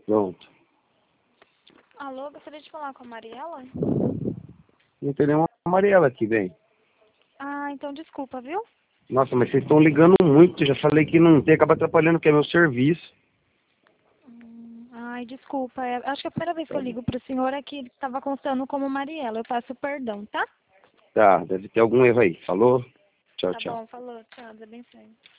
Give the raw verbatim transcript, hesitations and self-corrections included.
Pronto. Alô, gostaria de falar com a Mariela? Não tem nenhuma amarela aqui, bem. Ah, então desculpa, viu? Nossa, mas vocês estão ligando muito. Já falei que não tem, acaba atrapalhando, que é meu serviço. Hum, ai, desculpa. é- Acho que a primeira vez que Tá eu bom. ligo pro senhor é que estava constando como Mariela. Eu peço perdão, tá? Tá, deve ter algum erro aí. Falou? Tchau, Tá tchau. bom, falou. Tchau, Deus abençoe.